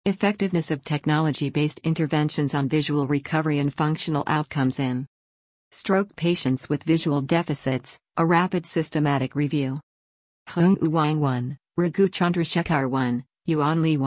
Effectiveness of technology-based interventions on visual recovery and functional outcomes in stroke patients with visual deficits, a rapid systematic review. Hung Wang 1, Raghu Chandrasekhar 1, Yuan Li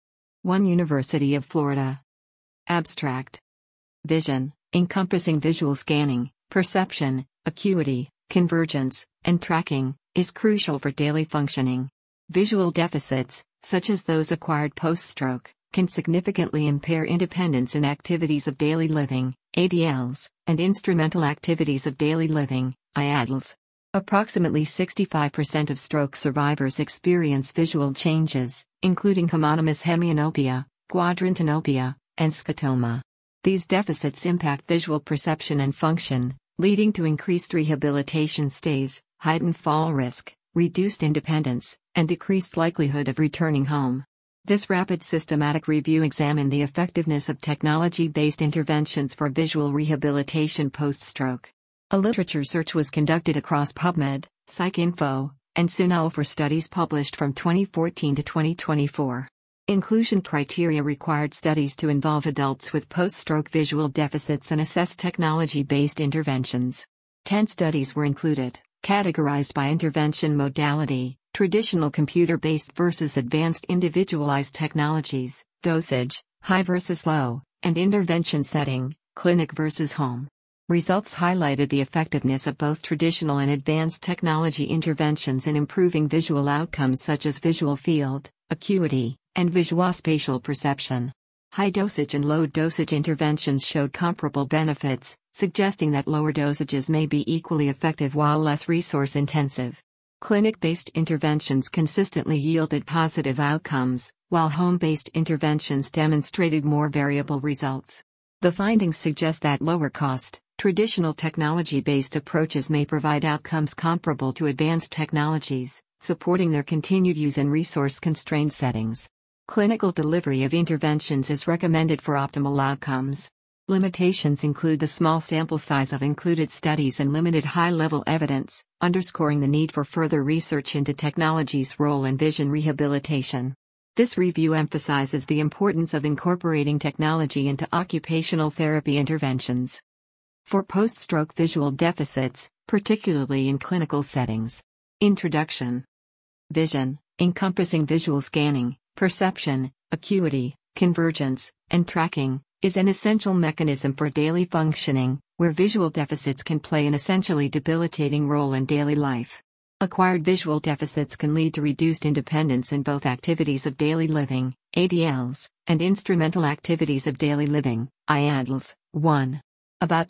1 University of Florida. Abstract. Vision, encompassing visual scanning, perception, acuity, convergence, and tracking, is crucial for daily functioning. Visual deficits, such as those acquired post-stroke, can significantly impair independence in activities of daily living, ADLs, and instrumental activities of daily living, IADLs. Approximately 65% of stroke survivors experience visual changes, including homonymous hemianopia, quadrantanopia, and scotoma. These deficits impact visual perception and function, leading to increased rehabilitation stays, heightened fall risk, reduced independence, and decreased likelihood of returning home. This rapid systematic review examined the effectiveness of technology-based interventions for visual rehabilitation post-stroke. A literature search was conducted across PubMed, PsycInfo, and CINAHL for studies published from 2014 to 2024. Inclusion criteria required studies to involve adults with post-stroke visual deficits and assess technology-based interventions. 10 studies were included, categorized by intervention modality, traditional computer-based versus advanced individualized technologies, dosage, high versus low, and intervention setting, clinic versus home. Results highlighted the effectiveness of both traditional and advanced technology interventions in improving visual outcomes such as visual field, acuity, and visuospatial perception. High-dosage and low-dosage interventions showed comparable benefits, suggesting that lower dosages may be equally effective while less resource-intensive. Clinic-based interventions consistently yielded positive outcomes, while home-based interventions demonstrated more variable results. The findings suggest that lower-cost, traditional technology-based approaches may provide outcomes comparable to advanced technologies, supporting their continued use in resource-constrained settings. Clinical delivery of interventions is recommended for optimal outcomes. Limitations include the small sample size of included studies and limited high-level evidence, underscoring the need for further research into technology's role in vision rehabilitation. This review emphasizes the importance of incorporating technology into occupational therapy interventions for post-stroke visual deficits, particularly in clinical settings. Introduction. Vision, encompassing visual scanning, perception, acuity, convergence, and tracking, is an essential mechanism for daily functioning, where visual deficits can play an essentially debilitating role in daily life. Acquired visual deficits can lead to reduced independence in both activities of daily living, ADLs, and instrumental activities of daily living, IADLs. 1. About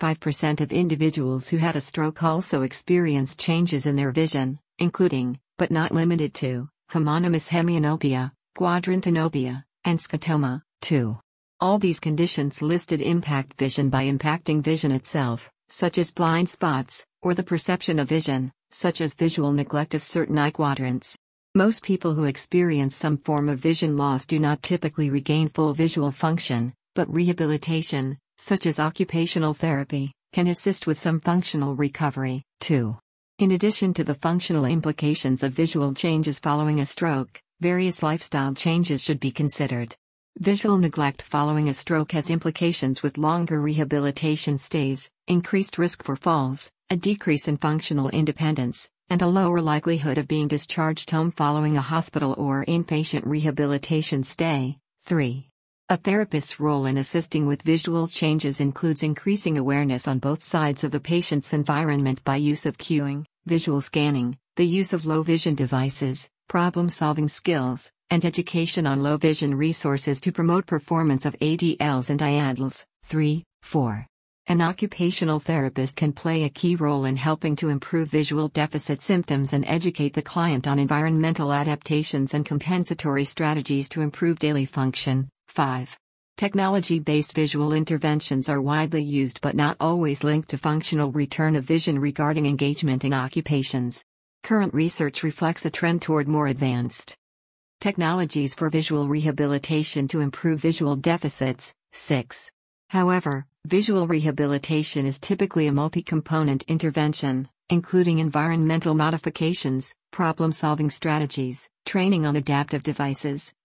65% of individuals who had a stroke also experienced changes in their vision, including, but not limited to, homonymous hemianopia, quadrantanopia, and scotoma. 2. All these conditions listed impact vision by impacting vision itself, such as blind spots, or the perception of vision, such as visual neglect of certain eye quadrants. Most people who experience some form of vision loss do not typically regain full visual function, but rehabilitation, such as occupational therapy, can assist with some functional recovery. 2. In addition to the functional implications of visual changes following a stroke, various lifestyle changes should be considered. Visual neglect following a stroke has implications with longer rehabilitation stays, increased risk for falls, a decrease in functional independence, and a lower likelihood of being discharged home following a hospital or inpatient rehabilitation stay. 3. A therapist's role in assisting with visual changes includes increasing awareness on both sides of the patient's environment by use of cueing, visual scanning, the use of low vision devices, problem-solving skills, and education on low vision resources to promote performance of ADLs and IADLs. 3. 4. An occupational therapist can play a key role in helping to improve visual deficit symptoms and educate the client on environmental adaptations and compensatory strategies to improve daily function. 5. Technology-based visual interventions are widely used but not always linked to functional return of vision regarding engagement in occupations. Current research reflects a trend toward more advanced technologies for visual rehabilitation to improve visual deficits. 6. However, visual rehabilitation is typically a multi-component intervention, including environmental modifications, problem-solving strategies, training on adaptive devices,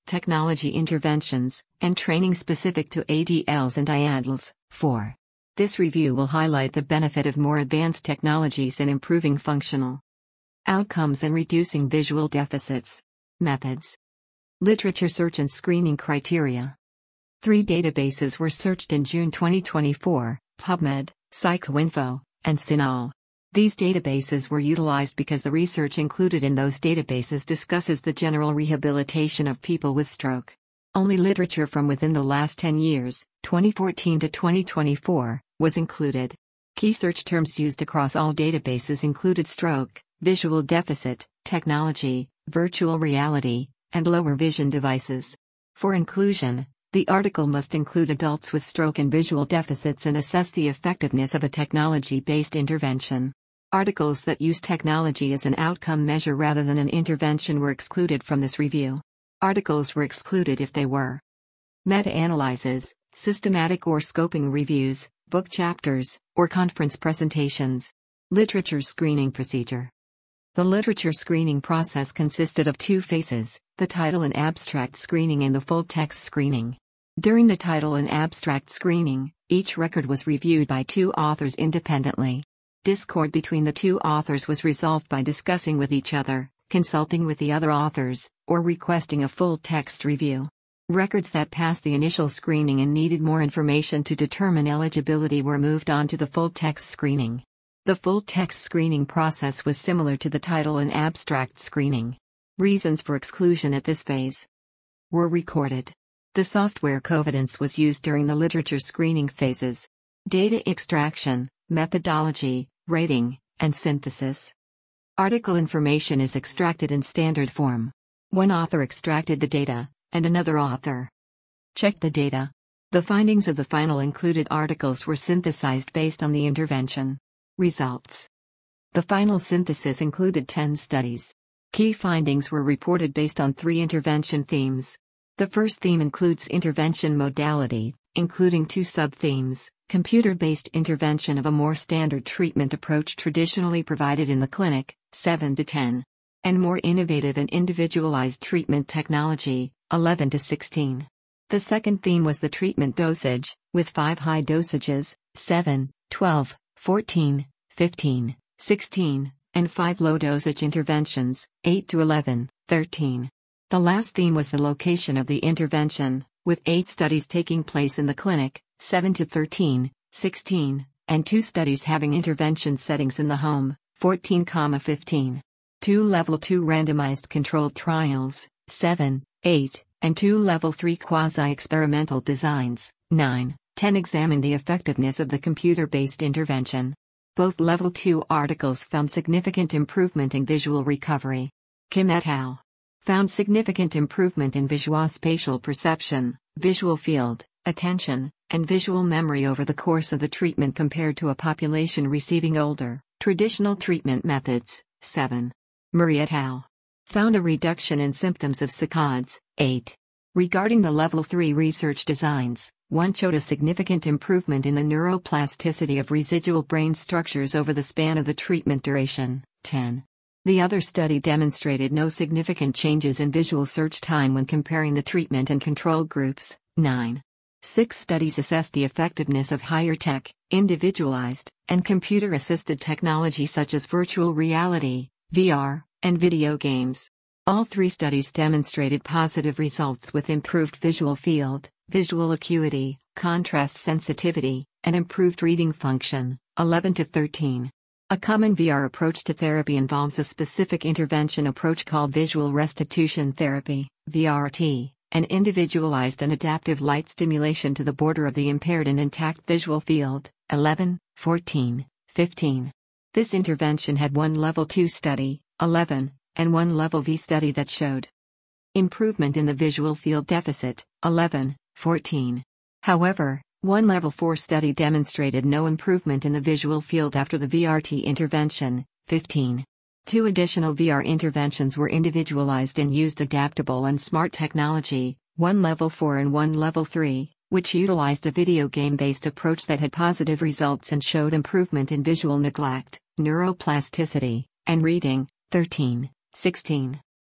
technology interventions, and training specific to ADLs and IADLs. 4. This review will highlight the benefit of more advanced technologies in improving functional outcomes and reducing visual deficits. Methods. Literature search and screening criteria. 3 databases were searched in June 2024, PubMed, PsychoInfo, and CINAHL. These databases were utilized because the research included in those databases discusses the general rehabilitation of people with stroke. Only literature from within the last 10 years, 2014 to 2024, was included. Key search terms used across all databases included stroke, visual deficit, technology, virtual reality, and lower vision devices. For inclusion, the article must include adults with stroke and visual deficits and assess the effectiveness of a technology-based intervention. Articles that use technology as an outcome measure rather than an intervention were excluded from this review. Articles were excluded if they were meta-analyses, systematic or scoping reviews, book chapters, or conference presentations. Literature screening procedure. The literature screening process consisted of 2 phases, the title and abstract screening and the full-text screening. During the title and abstract screening, each record was reviewed by 2 authors independently. Discord between the 2 authors was resolved by discussing with each other, consulting with the other authors, or requesting a full-text review. Records that passed the initial screening and needed more information to determine eligibility were moved on to the full-text screening. The full-text screening process was similar to the title and abstract screening. Reasons for exclusion at this phase were recorded. The software Covidence was used during the literature screening phases. Data extraction, methodology, rating, and synthesis. Article information is extracted in standard form. One author extracted the data, and another author checked the data. The findings of the final included articles were synthesized based on the intervention. Results. The final synthesis included 10 studies. Key findings were reported based on 3 intervention themes. The first theme includes intervention modality, including 2 sub-themes: computer-based intervention of a more standard treatment approach traditionally provided in the clinic, 7 to 10, and more innovative and individualized treatment technology, 11 to 16. The second theme was the treatment dosage, with 5 high dosages, 7, 12, 14, 15, 16, and 5 low dosage interventions, 8 to 11, 13. The last theme was the location of the intervention, with 8 studies taking place in the clinic, 7 to 13, 16, and 2 studies having intervention settings in the home, 14, 15. 2 level 2 randomized controlled trials, 7, 8, and 2 level 3 quasi-experimental designs, 9, 10 examined the effectiveness of the computer-based intervention. Both level 2 articles found significant improvement in visual recovery. Kim et al. Found significant improvement in visuospatial perception, visual field, attention, and visual memory over the course of the treatment compared to a population receiving older, traditional treatment methods. 7. Murray et al. Found a reduction in symptoms of saccades. 8. Regarding the level 3 research designs, one showed a significant improvement in the neuroplasticity of residual brain structures over the span of the treatment duration. 10. The other study demonstrated no significant changes in visual search time when comparing the treatment and control groups. 9. 6 studies assessed the effectiveness of higher tech, individualized, and computer-assisted technology such as virtual reality, VR, and video games. All 3 studies demonstrated positive results with improved visual field, visual acuity, contrast sensitivity, and improved reading function. 11 to 13. A common VR approach to therapy involves a specific intervention approach called visual restitution therapy, VRT, and individualized and adaptive light stimulation to the border of the impaired and intact visual field. 11, 14, 15. This intervention had 1 level 2 study, 11, and 1 level V study that showed improvement in the visual field deficit, 11, 14. However, 1 level 4 study demonstrated no improvement in the visual field after the VRT intervention, 15. 2 additional VR interventions were individualized and used adaptable and smart technology, 1 level 4 and 1 level 3, which utilized a video game-based approach that had positive results and showed improvement in visual neglect, neuroplasticity, and reading, 13, 16.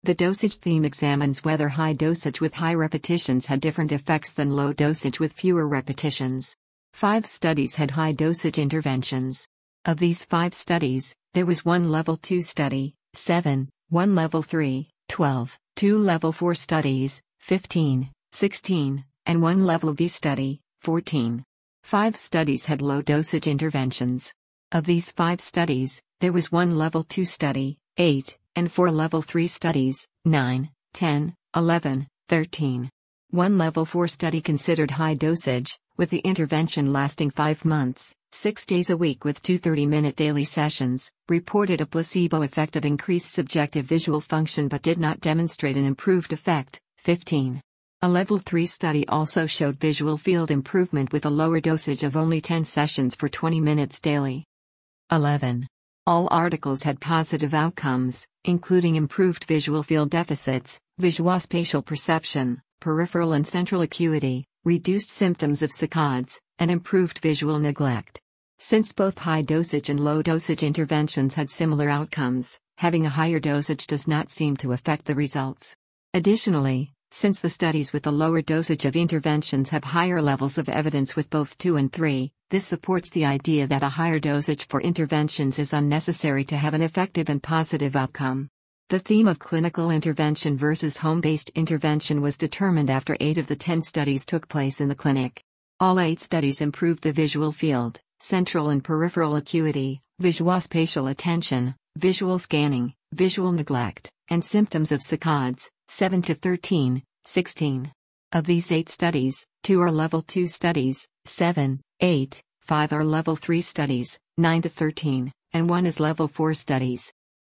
The dosage theme examines whether high dosage with high repetitions had different effects than low dosage with fewer repetitions. 5 studies had high dosage interventions. Of these 5 studies, there was one level 2 study, 7, one level 3, 12, 2 level 4 studies, 15, 16, and one level V study, 14. 5 studies had low dosage interventions. Of these 5 studies, there was one level 2 study, 8, and 4 level 3 studies, 9, 10, 11, 13. One level 4 study considered high dosage, with the intervention lasting 5 months, 6 days a week with 2 30-minute daily sessions, reported a placebo effect of increased subjective visual function but did not demonstrate an improved effect, 15. A level 3 study also showed visual field improvement with a lower dosage of only 10 sessions for 20 minutes daily. 11. All articles had positive outcomes, including improved visual field deficits, visuospatial perception, peripheral and central acuity, reduced symptoms of saccades, and improved visual neglect. Since both high dosage and low dosage interventions had similar outcomes, having a higher dosage does not seem to affect the results. Additionally, since the studies with the lower dosage of interventions have higher levels of evidence with both 2 and 3, this supports the idea that a higher dosage for interventions is unnecessary to have an effective and positive outcome. The theme of clinical intervention versus home-based intervention was determined after 8 of the 10 studies took place in the clinic. All 8 studies improved the visual field, central and peripheral acuity, visuospatial attention, visual scanning, visual neglect, and symptoms of saccades, 7 to 13, 16. Of these 8 studies, 2 are level 2 studies, 7, 8, 5 are level 3 studies, 9 to 13, and 1 is level 4 studies.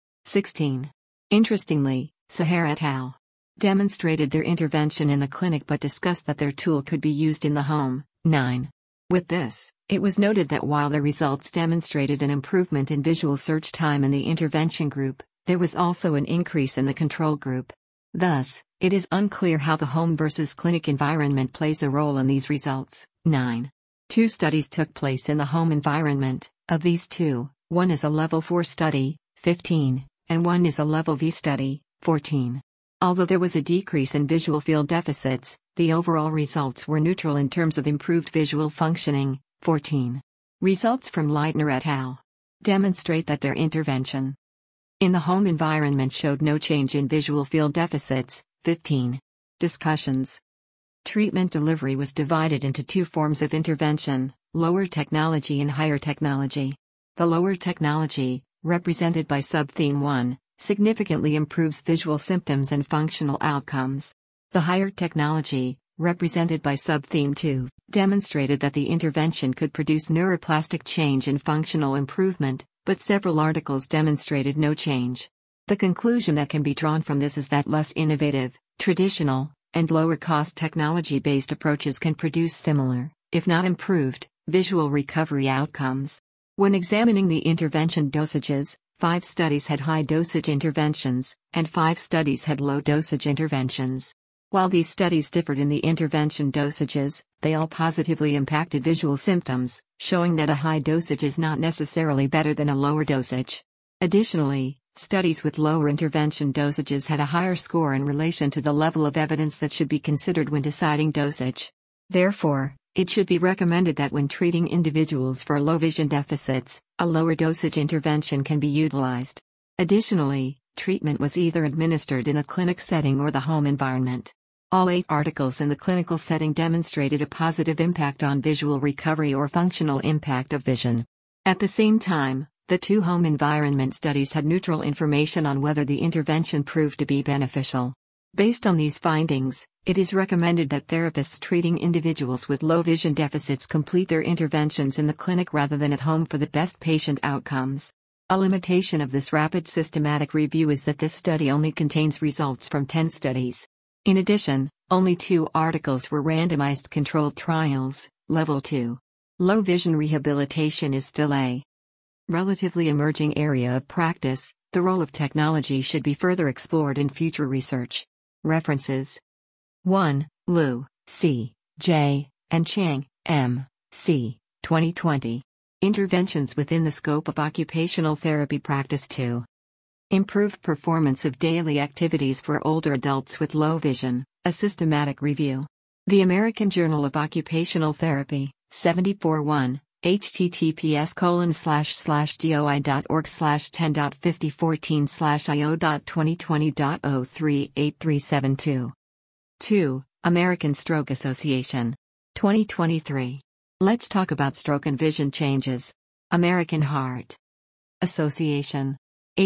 16. Interestingly, Sahar et al. Demonstrated their intervention in the clinic but discussed that their tool could be used in the home, 9. With this, it was noted that while the results demonstrated an improvement in visual search time in the intervention group, there was also an increase in the control group. Thus, it is unclear how the home versus clinic environment plays a role in these results. 9. 2 studies took place in the home environment. Of these 2, one is a level 4 study, 15, and one is a level V study, 14. Although there was a decrease in visual field deficits, the overall results were neutral in terms of improved visual functioning, 14. Results from Leitner et al. Demonstrate that their intervention in the home environment showed no change in visual field deficits, 15. Discussions. Treatment delivery was divided into 2 forms of intervention, lower technology and higher technology. The lower technology, represented by subtheme 1, significantly improves visual symptoms and functional outcomes. The higher technology, represented by subtheme 2, demonstrated that the intervention could produce neuroplastic change and functional improvement, but several articles demonstrated no change. The conclusion that can be drawn from this is that less innovative, traditional, and lower-cost technology-based approaches can produce similar, if not improved, visual recovery outcomes. When examining the intervention dosages, 5 studies had high-dosage interventions, and 5 studies had low-dosage interventions. While these studies differed in the intervention dosages, they all positively impacted visual symptoms, showing that a high dosage is not necessarily better than a lower dosage. Additionally, studies with lower intervention dosages had a higher score in relation to the level of evidence that should be considered when deciding dosage. Therefore, it should be recommended that when treating individuals for low vision deficits, a lower dosage intervention can be utilized. Additionally, treatment was either administered in a clinic setting or the home environment. All 8 articles in the clinical setting demonstrated a positive impact on visual recovery or functional impact of vision. At the same time, the 2 home environment studies had neutral information on whether the intervention proved to be beneficial. Based on these findings, it is recommended that therapists treating individuals with low vision deficits complete their interventions in the clinic rather than at home for the best patient outcomes. A limitation of this rapid systematic review is that this study only contains results from 10 studies. In addition, only 2 articles were randomized controlled trials, level 2. Low vision rehabilitation is still a relatively emerging area of practice. The role of technology should be further explored in future research. References: 1. Liu, C. J., and Chang, M. C. 2020. Interventions within the scope of occupational therapy practice 2. Improved performance of daily activities for older adults with low vision, a systematic review. The American Journal of Occupational Therapy, 74-1, https://goi.org/10.5014/io.2020.038372. 2. American Stroke Association. 2023. Let's talk about stroke and vision changes. American Heart Association.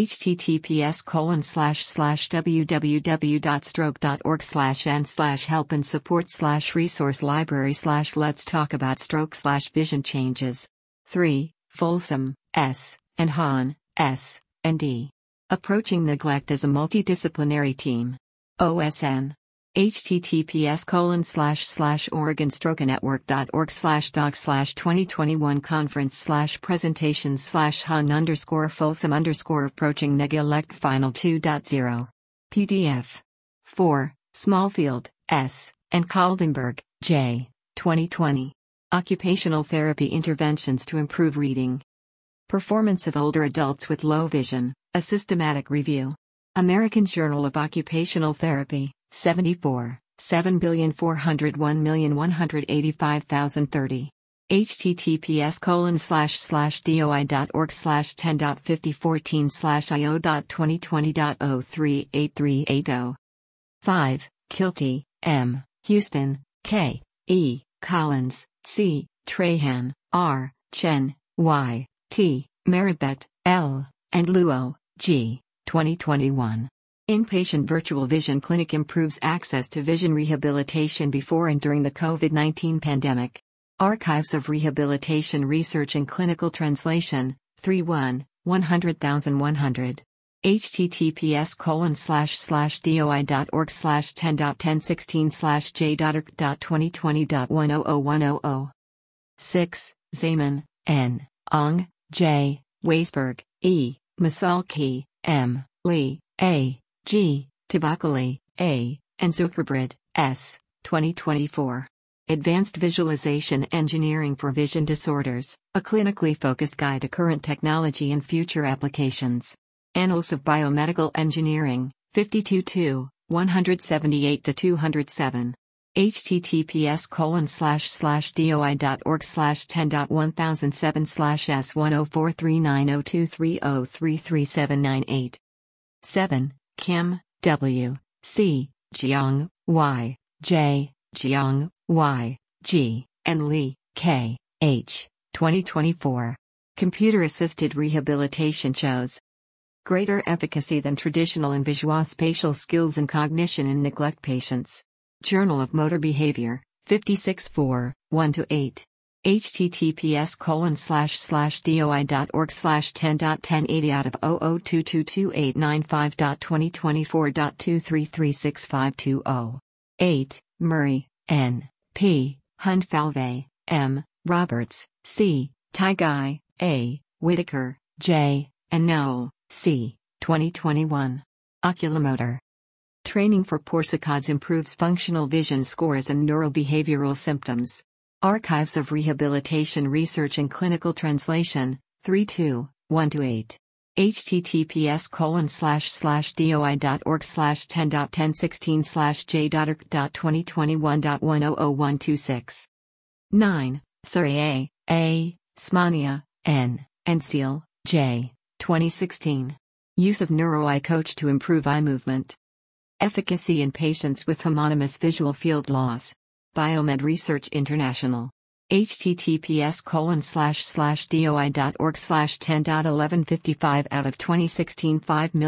https://www.stroke.org/n/help and support/resource library/let's talk about stroke/vision changes. 3. Folsom, S., and Hahn, S., and D. Approaching Neglect as a Multidisciplinary Team. OSN. https://oregonstrokenetwork.org/doc/2021 conference/presentations/Hahn_Folsom_approaching Neglect Final 2.0. PDF. 4. Smallfield, S., and Kaldenberg, J. 2020. Occupational Therapy Interventions to Improve Reading. Performance of Older Adults with Low Vision, a Systematic Review. American Journal of Occupational Therapy, 74, 7,401,185,030. https://doi.org/10.5014/io.2020.038380. 5. Kilty, M., Houston, K., E., Collins, C., Trahan, R., Chen, Y., T., Maribet, L., and Luo, G. 2021. Inpatient Virtual Vision Clinic improves access to vision rehabilitation before and during the COVID-19 pandemic. Archives of Rehabilitation Research and Clinical Translation, 3-1, 100,100. https://doi.org/10.1016/j.org.2020.1001000. 6. Zaman, N., Ong, J., Weisberg, E., Masalki, M., Lee, A., G., Tabakali, A., and Zuckerbrod, S., 2024. Advanced Visualization Engineering for Vision Disorders, a clinically focused guide to current technology and future applications. Annals of Biomedical Engineering, 52-2, 178-207. https://doi.org/10.1007/s104390230333798. 7. Kim, W., C., Jiang, Y., J., Jiang, Y., G., and Lee, K., H., 2024. Computer-assisted rehabilitation shows greater efficacy than traditional in visuospatial skills and cognition in neglect patients. Journal of Motor Behavior, 56-4, 1-8. https://doi.org/10.1080 out of 002222895.2024.2336520. 8. Murray, N., P., Hundfalvey, M., Roberts, C., Taigai, A., Whitaker, J., and Noel, C., 2021. Oculomotor training for Porsicods improves functional vision scores and neurobehavioral symptoms. Archives of Rehabilitation Research and Clinical Translation, 3-2, 1-8. https://doi.org/10.1016/j.org.2021.1000126. 9. Surrey, A., Smania, N., and Seal, J. 2016. Use of NeuroEye Coach to improve eye movement. Efficacy in patients with homonymous visual field loss. Biomed Research International. https://doi.org/10.1155 out of 2016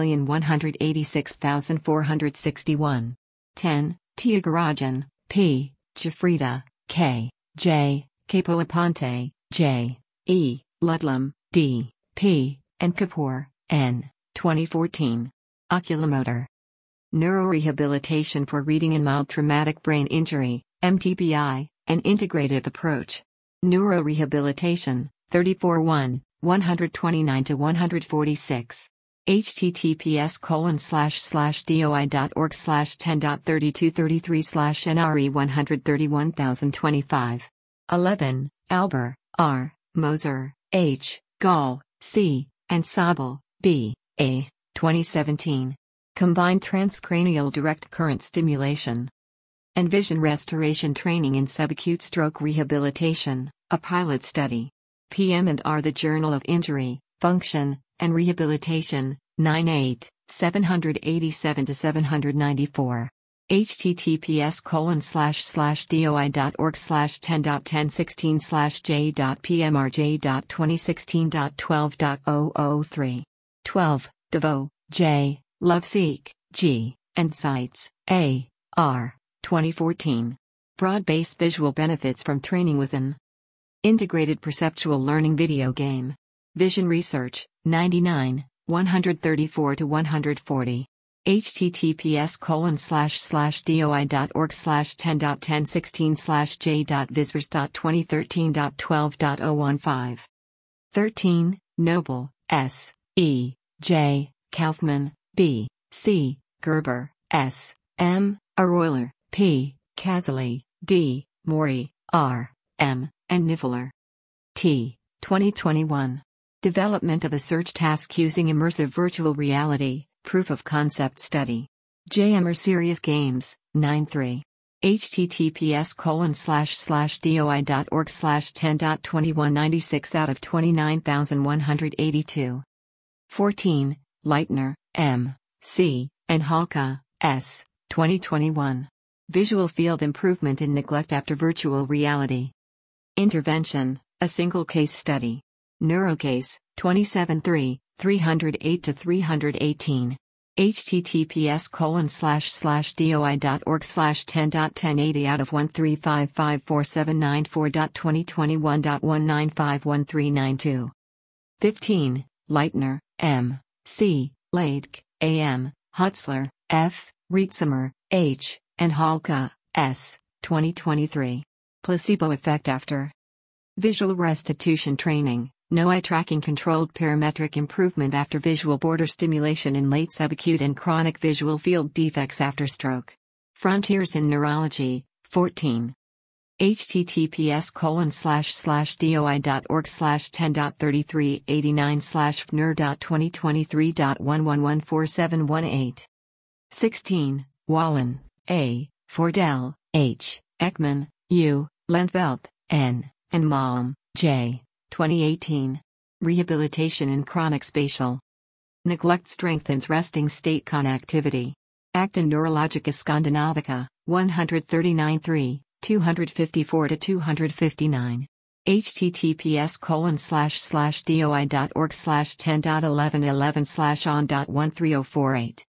5,186,461. 10. Thiagarajan, P., Jafrida, K., J., Capoaponte, J., E., Ludlam, D., P., and Kapoor, N., 2014. Oculomotor neurorehabilitation for reading in mild traumatic brain injury, MTBI, an integrative approach. Neurorehabilitation, 34-1, 129-146. https://doi.org/10.3233/NRE131025. 11. Alber, R., Moser, H., Gall, C., and Sabel, B., A. 2017. Combined transcranial direct current stimulation and vision restoration training in subacute stroke rehabilitation, a pilot study. PM&R The Journal of Injury, Function, and Rehabilitation, 9/8, 787-794. https://doi.org/10.1016/j.pmrj.2016.12.003. 12. DeVoe, J., Loveseek, G., and Sites, A. R. 2014. Broad-based visual benefits from training with an integrated perceptual learning video game. Vision Research, 99, 134-140. https://doi.org/10.1016/j.visvers.2013.12.015. 13. Noble, S. E. J. Kaufman, B. C. Gerber, S. M. Aroiler, P. Casale, D. Mori, R. M. and Niffler. T. 2021. Development of a search task using immersive virtual reality, proof of concept study. JMR Serious Games, 9/3. https://doi.org/10.2196 out of 29,182. 14. Leitner, M. C., and Halka, S. 2021. Visual Field Improvement in Neglect After Virtual Reality. Intervention, a single case study. Neurocase, 27/3, 308-318. https://doi.org/10.1080 out of 135547994.2021.1951392. 15. Leitner, M. C., Leitk, A. M., Hutzler, F., Rietzmer, H., and Halka, S. 2023. Placebo effect after visual restitution training. No eye tracking controlled parametric improvement after visual border stimulation in late subacute and chronic visual field defects after stroke. Frontiers in Neurology, 14. https://doi.org/10.3389/fnr.2023.11147118. 16. Wallen, A., Fordell, H., Ekman, U., Lentvelt, N., and Malm, J. 2018. Rehabilitation in Chronic Spatial Neglect Strengthens Resting State Connectivity. Acta Neurologica Scandinavica, 139-3, 254-259. https://doi.org/10.1111/on.130448.